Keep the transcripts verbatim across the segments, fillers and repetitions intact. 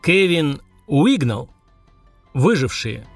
Кевин Уигнал. Выжившие.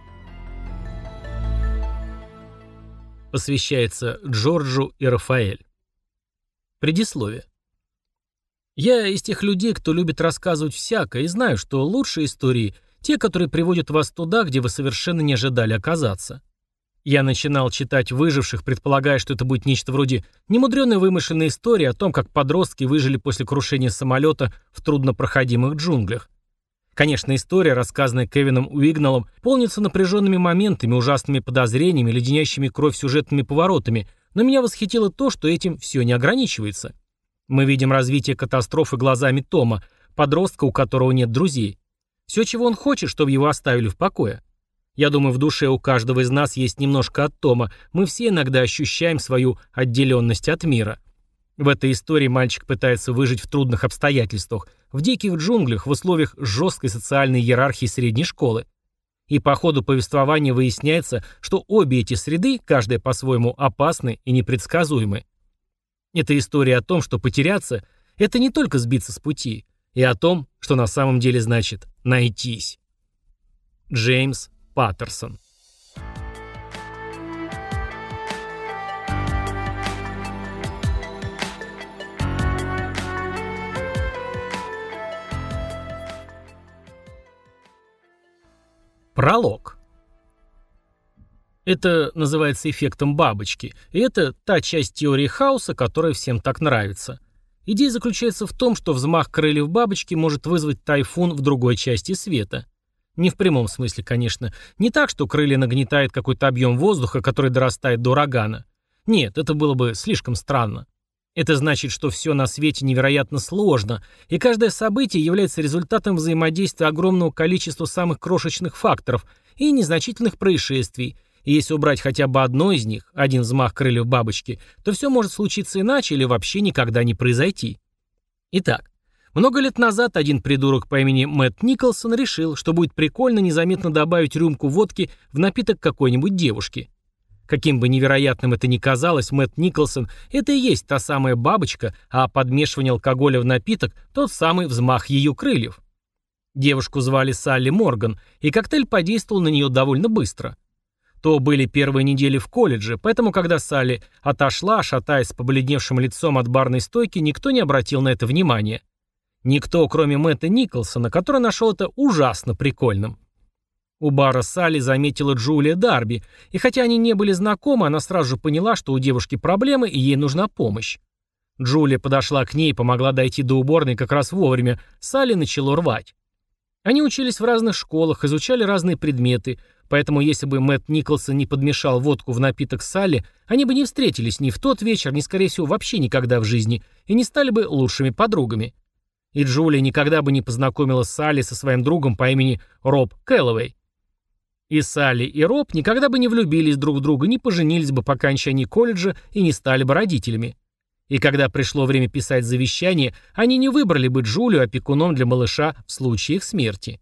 Посвящается Джорджу и Рафаэль. Предисловие. Я из тех людей, кто любит рассказывать всякое, и знаю, что лучшие истории – те, которые приводят вас туда, где вы совершенно не ожидали оказаться. Я начинал читать «Выживших», предполагая, что это будет нечто вроде немудрённой вымышленной истории о том, как подростки выжили после крушения самолета в труднопроходимых джунглях. Конечно, история, рассказанная Кевином Уигналом, полнится напряженными моментами, ужасными подозрениями, леденящими кровь сюжетными поворотами, но меня восхитило то, что этим все не ограничивается. Мы видим развитие катастрофы глазами Тома, подростка, у которого нет друзей. Все, чего он хочет, чтобы его оставили в покое. Я думаю, в душе у каждого из нас есть немножко от Тома, мы все иногда ощущаем свою отделенность от мира. В этой истории мальчик пытается выжить в трудных обстоятельствах, в диких джунглях, в условиях жесткой социальной иерархии средней школы. И по ходу повествования выясняется, что обе эти среды, каждая по-своему, опасны и непредсказуемы. Это история о том, что потеряться – это не только сбиться с пути, и о том, что на самом деле значит «найтись». Джеймс Паттерсон. Пролог. Это называется эффектом бабочки, и это та часть теории хаоса, которая всем так нравится. Идея заключается в том, что взмах крыльев бабочки может вызвать тайфун в другой части света. Не в прямом смысле, конечно. Не так, что крылья нагнетает какой-то объем воздуха, который дорастает до урагана. Нет, это было бы слишком странно. Это значит, что все на свете невероятно сложно, и каждое событие является результатом взаимодействия огромного количества самых крошечных факторов и незначительных происшествий. И если убрать хотя бы одно из них, один взмах крыльев бабочки, то все может случиться иначе или вообще никогда не произойти. Итак, много лет назад один придурок по имени Мэтт Николсон решил, что будет прикольно незаметно добавить рюмку водки в напиток какой-нибудь девушки. Каким бы невероятным это ни казалось, Мэтт Николсон – это и есть та самая бабочка, а подмешивание алкоголя в напиток – тот самый взмах ее крыльев. Девушку звали Салли Морган, и коктейль подействовал на нее довольно быстро. То были первые недели в колледже, поэтому когда Салли отошла, шатаясь с побледневшим лицом от барной стойки, никто не обратил на это внимания. Никто, кроме Мэтта Николсона, который нашел это ужасно прикольным. У бара Салли заметила Джулия Дарби, и хотя они не были знакомы, она сразу же поняла, что у девушки проблемы и ей нужна помощь. Джулия подошла к ней и помогла дойти до уборной как раз вовремя. Салли начало рвать. Они учились в разных школах, изучали разные предметы, поэтому если бы Мэтт Николсон не подмешал водку в напиток Салли, они бы не встретились ни в тот вечер, ни, скорее всего, вообще никогда в жизни, и не стали бы лучшими подругами. И Джулия никогда бы не познакомила Салли со своим другом по имени Роб Кэллоуэй. И Салли, и Роб никогда бы не влюбились друг в друга, не поженились бы по окончании колледжа и не стали бы родителями. И когда пришло время писать завещание, они не выбрали бы Джулию опекуном для малыша в случае их смерти.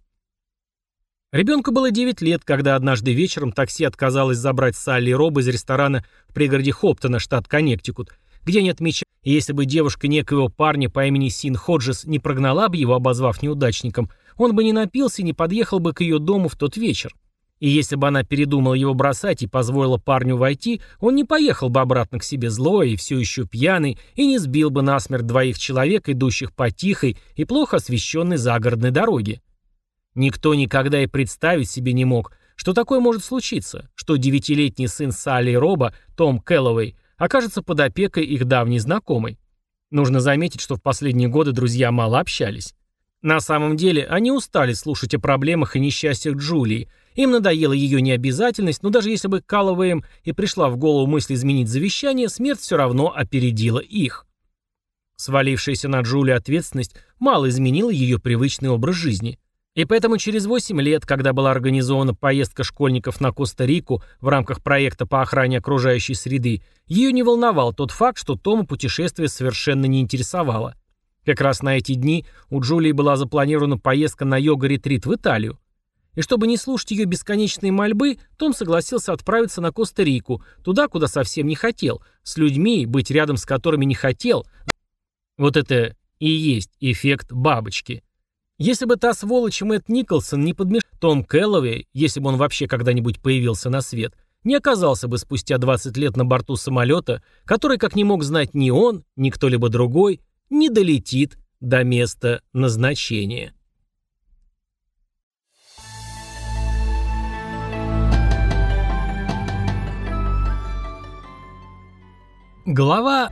Ребенку было девять лет, когда однажды вечером такси отказалось забрать Салли и Роба из ресторана в пригороде Хоптона, штат Коннектикут, где они отмечали, и если бы девушка некоего парня по имени Син Ходжес не прогнала бы его, обозвав неудачником, он бы не напился и не подъехал бы к ее дому в тот вечер. И если бы она передумала его бросать и позволила парню войти, он не поехал бы обратно к себе злой и все еще пьяный, и не сбил бы насмерть двоих человек, идущих по тихой и плохо освещенной загородной дороге. Никто никогда и представить себе не мог, что такое может случиться, что девятилетний сын Салли и Роба, Том Кэллоуэй, окажется под опекой их давней знакомой. Нужно заметить, что в последние годы друзья мало общались. На самом деле, они устали слушать о проблемах и несчастьях Джулии. Им надоела ее необязательность, но даже если бы Кэллоуэям и пришла в голову мысль изменить завещание, смерть все равно опередила их. Свалившаяся на Джулию ответственность мало изменила ее привычный образ жизни. И поэтому через восемь лет, когда была организована поездка школьников на Коста-Рику в рамках проекта по охране окружающей среды, ее не волновал тот факт, что Тома путешествие совершенно не интересовало. Как раз на эти дни у Джулии была запланирована поездка на йога-ретрит в Италию. И чтобы не слушать ее бесконечные мольбы, Том согласился отправиться на Коста-Рику, туда, куда совсем не хотел, с людьми, быть рядом с которыми не хотел. Вот это и есть эффект бабочки. Если бы та сволочь Мэтт Николсон не подмешал, Том Кэллоуэй, если бы он вообще когда-нибудь появился на свет, не оказался бы спустя двадцать лет на борту самолета, который, как не мог знать ни он, ни кто-либо другой, не долетит до места назначения. Глава...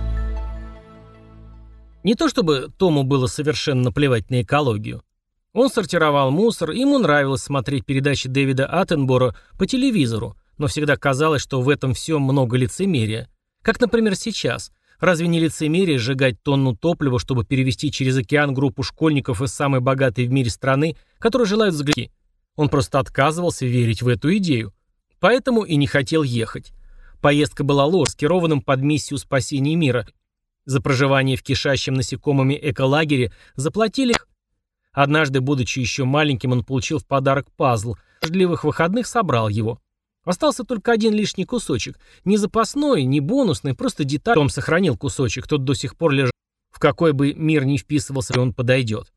Не то чтобы Тому было совершенно наплевать на экологию. Он сортировал мусор, и ему нравилось смотреть передачи Дэвида Аттенборо по телевизору, но всегда казалось, что в этом всем много лицемерия. Как, например, сейчас. Разве не лицемерие сжигать тонну топлива, чтобы перевести через океан группу школьников из самой богатой в мире страны, которые желают взглянуть? Он просто отказывался верить в эту идею. Поэтому и не хотел ехать. Поездка была ложь, скированным под миссию спасения мира. За проживание в кишащем насекомыми эколагере заплатили. Однажды, будучи еще маленьким, он получил в подарок пазл. В дождливых выходных собрал его. Остался только один лишний кусочек. Не запасной, не бонусный, просто деталь. Том сохранил кусочек, тот до сих пор лежал. В какой бы мир ни вписывался, он подойдет.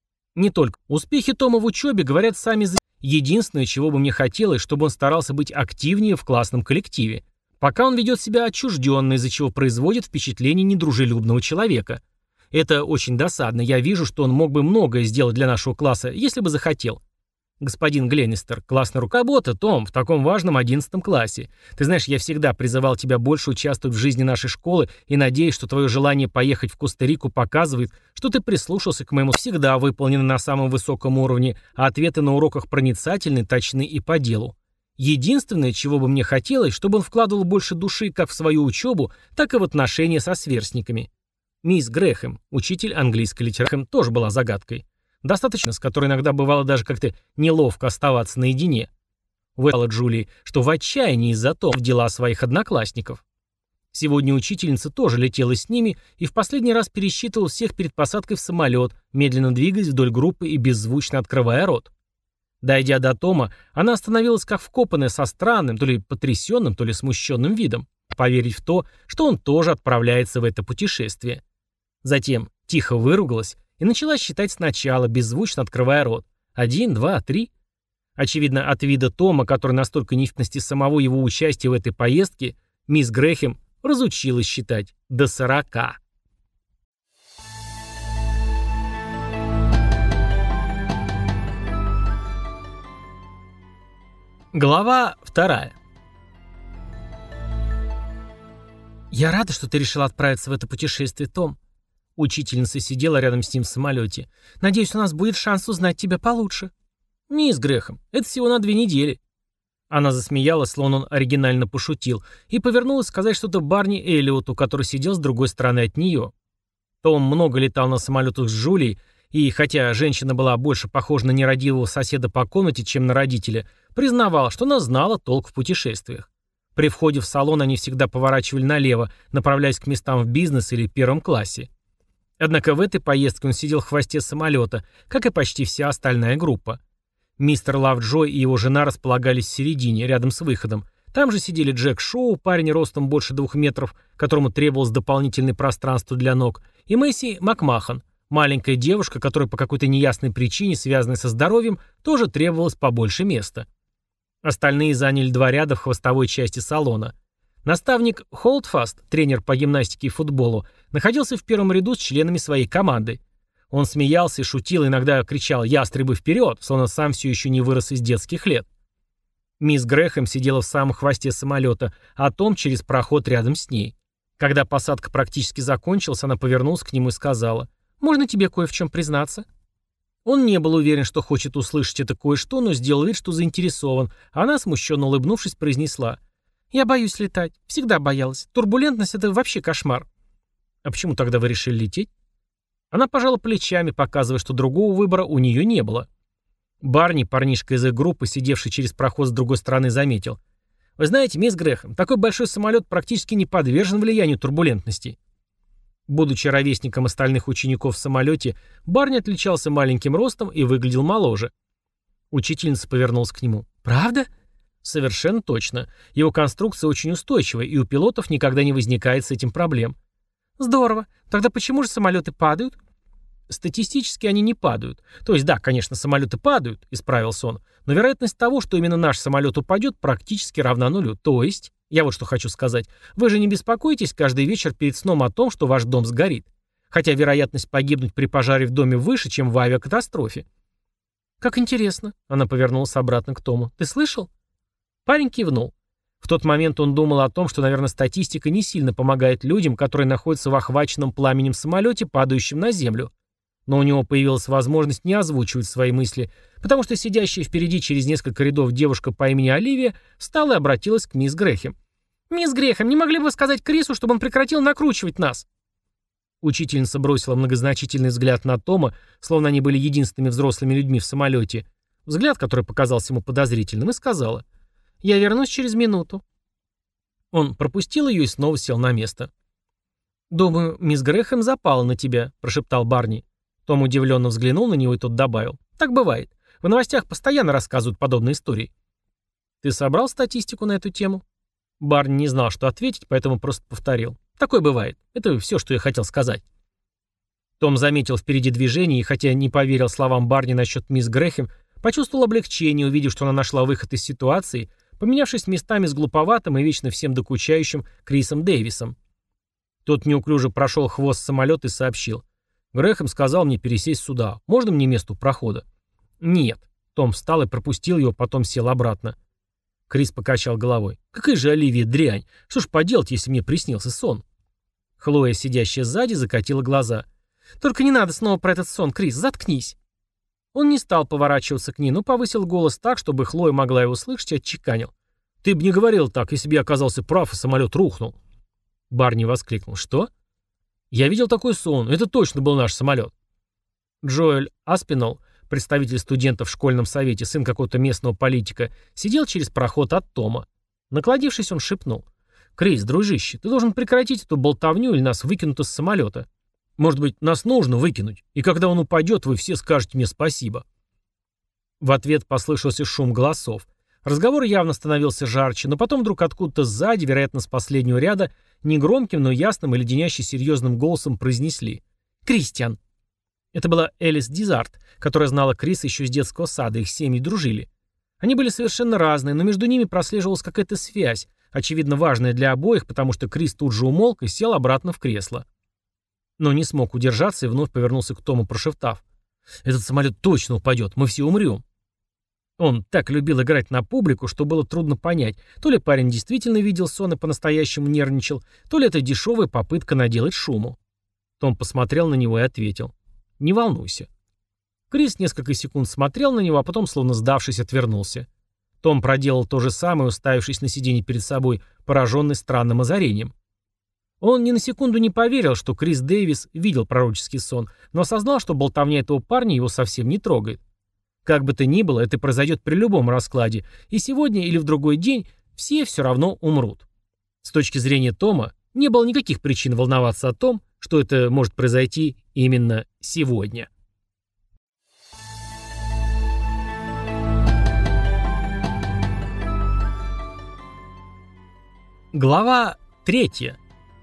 Не только. Успехи Тома в учебе говорят сами за... Единственное, чего бы мне хотелось, чтобы он старался быть активнее в классном коллективе. Пока он ведет себя отчужденно, из-за чего производит впечатление недружелюбного человека. Это очень досадно. Я вижу, что он мог бы многое сделать для нашего класса, если бы захотел. Господин Гленнистер, классная работа, Том, в таком важном одиннадцатом классе. Ты знаешь, я всегда призывал тебя больше участвовать в жизни нашей школы и надеюсь, что твое желание поехать в Коста-Рику показывает, что ты прислушался к моему всегда выполнено на самом высоком уровне, а ответы на уроках проницательны, точны и по делу. Единственное, чего бы мне хотелось, чтобы он вкладывал больше души как в свою учебу, так и в отношения со сверстниками. Мисс Грэхэм, учитель английской литературы, тоже была загадкой. Достаточно, с которой иногда бывало даже как-то неловко оставаться наедине. Выдала Джулии, что в отчаянии из-за того в дела своих одноклассников. Сегодня учительница тоже летела с ними и в последний раз пересчитывала всех перед посадкой в самолет, медленно двигаясь вдоль группы и беззвучно открывая рот. Дойдя до Тома, она остановилась как вкопанная со странным, то ли потрясенным, то ли смущенным видом, поверить в то, что он тоже отправляется в это путешествие. Затем тихо выругалась и начала считать сначала, беззвучно открывая рот. Один, два, три. Очевидно, от вида Тома, который настолько невинности самого его участия в этой поездке, мисс Грэхэм разучилась считать до сорока. Глава вторая. «Я рада, что ты решил отправиться в это путешествие, Том». Учительница сидела рядом с ним в самолете. «Надеюсь, у нас будет шанс узнать тебя получше». «Мисс Грэхэм, это всего на две недели». Она засмеялась, словно он оригинально пошутил, и повернулась сказать что-то Барни Эллиоту, который сидел с другой стороны от нее. Том много летал на самолетах с Джулией, и, хотя женщина была больше похожа на нерадивого соседа по комнате, чем на родителя, признавал, что она знала толк в путешествиях. При входе в салон они всегда поворачивали налево, направляясь к местам в бизнес или первом классе. Однако в этой поездке он сидел в хвосте самолета, как и почти вся остальная группа. Мистер Лавджой и его жена располагались в середине, рядом с выходом. Там же сидели Джек Шоу, парень ростом больше двух метров, которому требовалось дополнительное пространство для ног, и Мэйси Макмахан, маленькая девушка, которая по какой-то неясной причине, связанной со здоровьем, тоже требовалось побольше места. Остальные заняли два ряда в хвостовой части салона. Наставник Холдфаст, тренер по гимнастике и футболу, находился в первом ряду с членами своей команды. Он смеялся и шутил, иногда кричал «Ястребы вперед!», словно сам все еще не вырос из детских лет. Мисс Грэхэм сидела в самом хвосте самолета, а Том через проход рядом с ней. Когда посадка практически закончилась, она повернулась к нему и сказала: «Можно тебе кое в чем признаться?» Он не был уверен, что хочет услышать это кое-что, но сделал вид, что заинтересован, а она, смущенно улыбнувшись, произнесла: «Я боюсь летать. Всегда боялась. Турбулентность — это вообще кошмар». «А почему тогда вы решили лететь?» Она пожала плечами, показывая, что другого выбора у нее не было. Барни, парнишка из их группы, сидевший через проход с другой стороны, заметил: «Вы знаете, мисс Грэхэм, такой большой самолет практически не подвержен влиянию турбулентности». Будучи ровесником остальных учеников в самолете, Барни отличался маленьким ростом и выглядел моложе. Учительница повернулась к нему. «Правда?» «Совершенно точно. Его конструкция очень устойчивая, и у пилотов никогда не возникает с этим проблем». «Здорово. Тогда почему же самолеты падают?» Статистически они не падают. То есть, да, конечно, самолеты падают, исправился он, но вероятность того, что именно наш самолет упадет, практически равна нулю. То есть, я вот что хочу сказать, вы же не беспокоитесь каждый вечер перед сном о том, что ваш дом сгорит. Хотя вероятность погибнуть при пожаре в доме выше, чем в авиакатастрофе. «Как интересно», — она повернулась обратно к Тому. «Ты слышал?» Парень кивнул. В тот момент он думал о том, что, наверное, статистика не сильно помогает людям, которые находятся в охваченном пламенем самолете, падающем на землю. Но у него появилась возможность не озвучивать свои мысли, потому что сидящая впереди через несколько рядов девушка по имени Оливия встала и обратилась к мисс Грэхэм. «Мисс Грэхэм, не могли бы вы сказать Крису, чтобы он прекратил накручивать нас?» Учительница бросила многозначительный взгляд на Тома, словно они были единственными взрослыми людьми в самолете, взгляд, который показался ему подозрительным, и сказала: «Я вернусь через минуту». Он пропустил ее и снова сел на место. «Думаю, мисс Грэхэм запала на тебя», — прошептал Барни. Том удивленно взглянул на него, и тот добавил: «Так бывает. В новостях постоянно рассказывают подобные истории». «Ты собрал статистику на эту тему?» Барни не знал, что ответить, поэтому просто повторил: «Такое бывает. Это все, что я хотел сказать». Том заметил впереди движение и, хотя не поверил словам Барни насчет мисс Грэхэм, почувствовал облегчение, увидев, что она нашла выход из ситуации, поменявшись местами с глуповатым и вечно всем докучающим Крисом Дэвисом. Тот неуклюже прошел хвост самолета и сообщил: «Грэхэм сказал мне пересесть сюда. Можно мне место у прохода?» «Нет». Том встал и пропустил его, потом сел обратно. Крис покачал головой. «Какая же Оливия дрянь! Что ж поделать, если мне приснился сон?» Хлоя, сидящая сзади, закатила глаза. «Только не надо снова про этот сон, Крис, заткнись!» Он не стал поворачиваться к ней, но повысил голос так, чтобы Хлоя могла его слышать, и отчеканил: «Ты бы не говорил так, если бы я оказался прав, и самолет рухнул». Барни воскликнул: «Что?» «Я видел такой сон, это точно был наш самолет». Джоэль Аспинall, представитель студентов в школьном совете, сын какого-то местного политика, сидел через проход от Тома. Накладившись, он шепнул: «Крис, дружище, ты должен прекратить эту болтовню, или нас выкинут из самолета. Может быть, нас нужно выкинуть, и когда он упадет, вы все скажете мне спасибо». В ответ послышался шум голосов. Разговор явно становился жарче, но потом вдруг откуда-то сзади, вероятно, с последнего ряда, негромким, но ясным и леденяще серьезным голосом произнесли: «Кристиан». Это была Элис Дизарт, которая знала Криса еще с детского сада, их семьи дружили. Они были совершенно разные, но между ними прослеживалась какая-то связь, очевидно важная для обоих, потому что Крис тут же умолк и сел обратно в кресло. Но не смог удержаться и вновь повернулся к Тому, прошептав: «Этот самолет точно упадет, мы все умрем». Он так любил играть на публику, что было трудно понять, то ли парень действительно видел сон и по-настоящему нервничал, то ли это дешевая попытка наделать шуму. Том посмотрел на него и ответил: «Не волнуйся». Крис несколько секунд смотрел на него, а потом, словно сдавшись, отвернулся. Том проделал то же самое, уставившись на сиденье перед собой, пораженный странным озарением. Он ни на секунду не поверил, что Крис Дэвис видел пророческий сон, но осознал, что болтовня этого парня его совсем не трогает. Как бы то ни было, это произойдет при любом раскладе, и сегодня или в другой день все все равно умрут. С точки зрения Тома, не было никаких причин волноваться о том, что это может произойти именно сегодня. Глава третья.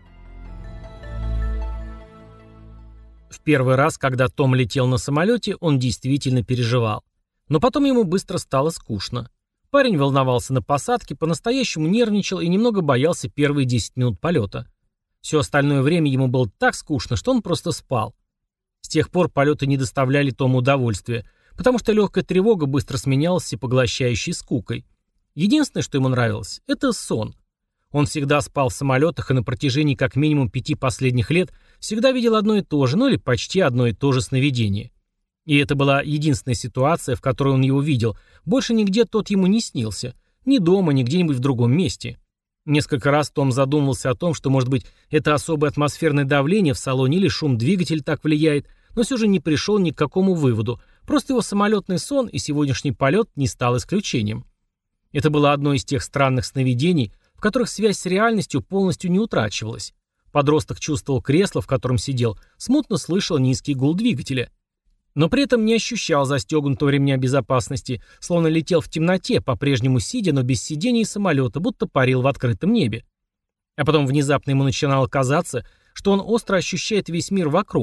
В первый раз, когда Том летел на самолете, он действительно переживал. Но потом ему быстро стало скучно. Парень волновался на посадке, по-настоящему нервничал и немного боялся первые десять минут полета. Все остальное время ему было так скучно, что он просто спал. С тех пор полеты не доставляли Тому удовольствия, потому что легкая тревога быстро сменялась всепоглощающей скукой. Единственное, что ему нравилось, это сон. Он всегда спал в самолетах и на протяжении как минимум пяти последних лет всегда видел одно и то же, ну или почти одно и то же сновидение. И это была единственная ситуация, в которой он его видел. Больше нигде тот ему не снился. Ни дома, ни где-нибудь в другом месте. Несколько раз Том задумывался о том, что, может быть, это особое атмосферное давление в салоне или шум двигателя так влияет, но все же не пришел ни к какому выводу. Просто его самолетный сон и сегодняшний полет не стал исключением. Это было одно из тех странных сновидений, в которых связь с реальностью полностью не утрачивалась. Подросток чувствовал кресло, в котором сидел, смутно слышал низкий гул двигателя. Но при этом не ощущал застегнутого ремня безопасности, словно летел в темноте, по-прежнему сидя, но без сидения и самолета, будто парил в открытом небе. А потом внезапно ему начинало казаться, что он остро ощущает весь мир вокруг.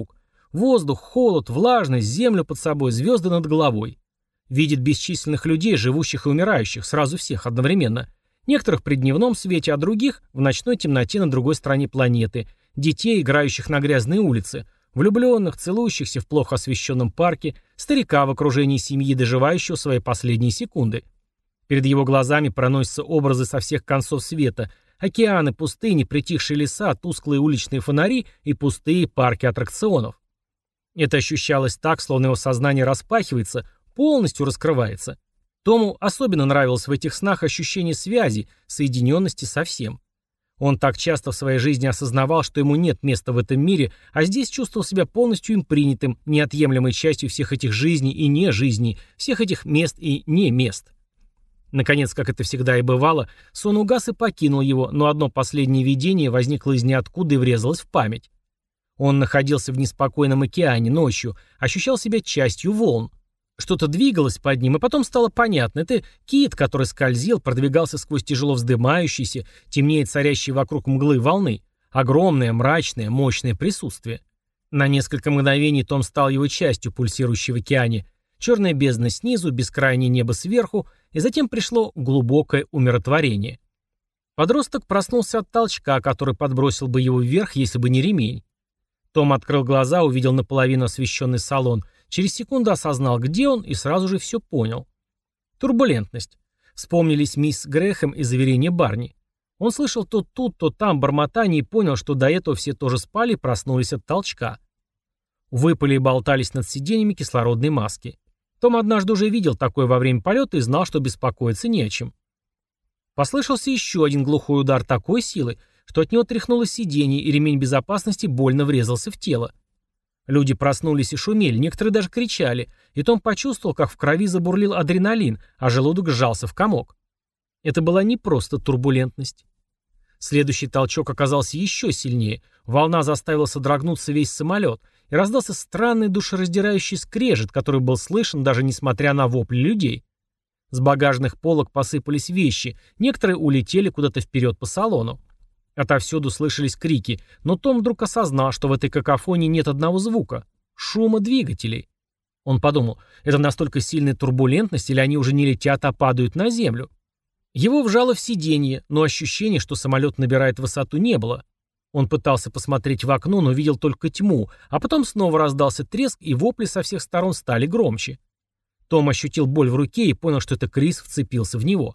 Воздух, холод, влажность, землю под собой, звезды над головой. Видит бесчисленных людей, живущих и умирающих, сразу всех одновременно. Некоторых при дневном свете, а других в ночной темноте на другой стороне планеты. Детей, играющих на грязной улице. Влюбленных, целующихся в плохо освещенном парке. Старика в окружении семьи, доживающего свои последние секунды. Перед его глазами проносятся образы со всех концов света. Океаны, пустыни, притихшие леса, тусклые уличные фонари и пустые парки аттракционов. Это ощущалось так, словно его сознание распахивается, полностью раскрывается. Тому особенно нравилось в этих снах ощущение связи, соединенности со всем. Он так часто в своей жизни осознавал, что ему нет места в этом мире, а здесь чувствовал себя полностью им принятым, неотъемлемой частью всех этих жизней и не жизней, всех этих мест и не мест. Наконец, как это всегда и бывало, сон угас и покинул его, но одно последнее видение возникло из ниоткуда и врезалось в память. Он находился в неспокойном океане ночью, ощущал себя частью волн. Что-то двигалось под ним, и потом стало понятно. Это кит, который скользил, продвигался сквозь тяжело вздымающиеся, темнее царящие вокруг мглы волны. Огромное, мрачное, мощное присутствие. На несколько мгновений Том стал его частью, пульсирующей в океане. Черная бездна снизу, бескрайнее небо сверху, и затем пришло глубокое умиротворение. Подросток проснулся от толчка, который подбросил бы его вверх, если бы не ремень. Том открыл глаза, увидел наполовину освещенный салон. Через секунду осознал, где он, и сразу же все понял. Турбулентность. Вспомнились мисс Грэхэм и заверения Барни. Он слышал то тут, то там бормотание и понял, что до этого все тоже спали и проснулись от толчка. Выпали и болтались над сиденьями кислородные маски. Том однажды уже видел такое во время полета и знал, что беспокоиться не о чем. Послышался еще один глухой удар такой силы, что от него тряхнуло сиденье, и ремень безопасности больно врезался в тело. Люди проснулись и шумели, некоторые даже кричали, и Том почувствовал, как в крови забурлил адреналин, а желудок сжался в комок. Это была не просто турбулентность. Следующий толчок оказался еще сильнее, волна заставила содрогнуться весь самолет, и раздался странный душераздирающий скрежет, который был слышен даже несмотря на вопли людей. С багажных полок посыпались вещи, некоторые улетели куда-то вперед по салону. Отовсюду слышались крики, но Том вдруг осознал, что в этой какофонии нет одного звука — шума двигателей. Он подумал, это настолько сильная турбулентность, или они уже не летят, а падают на землю? Его вжало в сиденье, но ощущения, что самолет набирает высоту, не было. Он пытался посмотреть в окно, но видел только тьму, а потом снова раздался треск, и вопли со всех сторон стали громче. Том ощутил боль в руке и понял, что это Крис вцепился в него.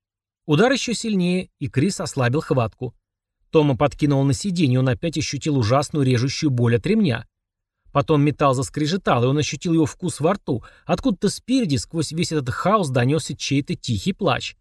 Удар еще сильнее, и Крис ослабил хватку. Тома подкинул на сиденье, он опять ощутил ужасную режущую боль от ремня. Потом металл заскрежетал, и он ощутил его вкус во рту. Откуда-то спереди, сквозь весь этот хаос, донесся чей-то тихий плач.